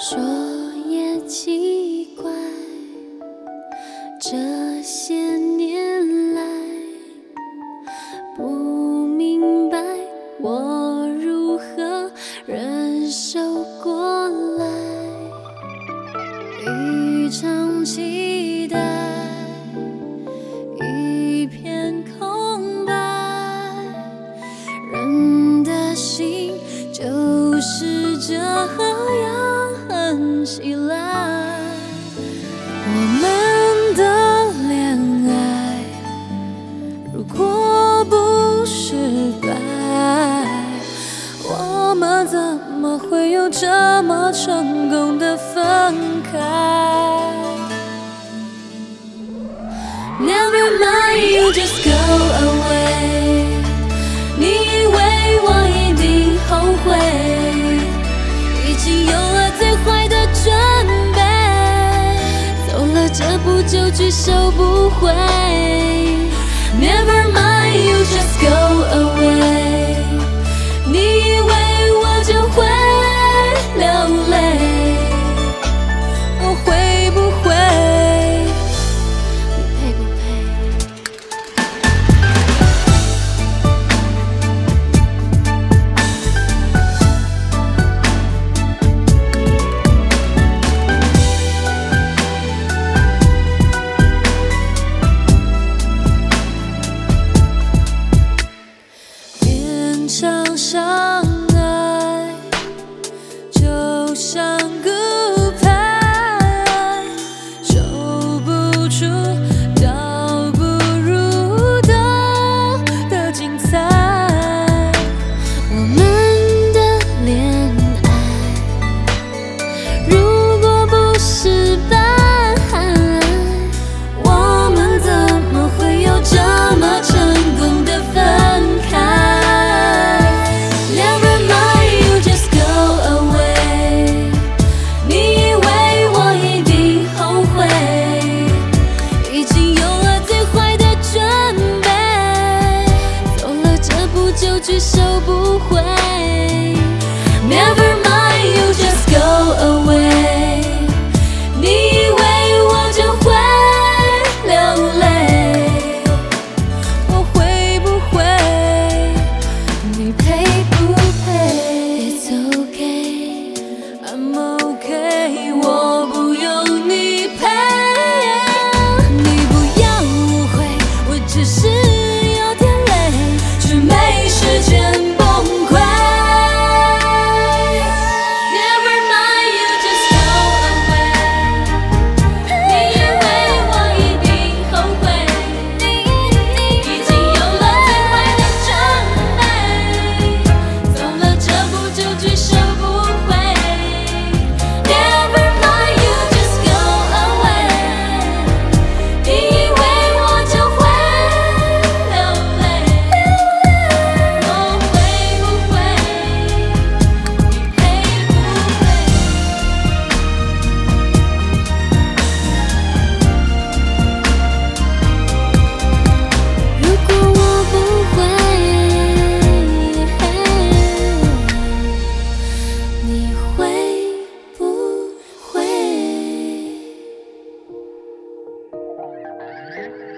说也奇怪，这些年来不明白我如何忍受过来，一场期待，一片空白，人的心就是这样狠起来。我们的恋爱如果不失败，我们怎么会有这么成功的分开？ Never mind, you just go away。 你以为我一定后悔，已经有了最坏的准备，走了这步就句收不回。 Never mind, you just go away。 你以为我就会流泪，我会不会？你配不配？勉强相爱，就像骨牌，守不住，倒不如懂得精彩。我们的恋爱如果不失败，我们怎么会有这么成功的分开？ Never mind, you just go away。 你以为我一定后悔，已经有了最坏的准备，走了这步就句收不回。 Never mind, you just go away。 你以为我就会流泪，我会不会？你配不配 ？It's okay, I'm okay， 我不用你陪。你不要误会，我只是有点累，却没时间崩溃。Never mind, you just go away。 你以为我一定后悔，已经有了最坏的准备，走了这步就句收不回。Never mind, you just go away。 你以为我就会流泪，我会不会？你配不配？如果我不会，你会不会？